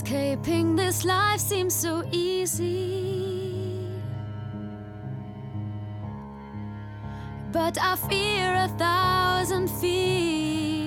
Escaping this life seems so easy, but I fear 1,000 feet.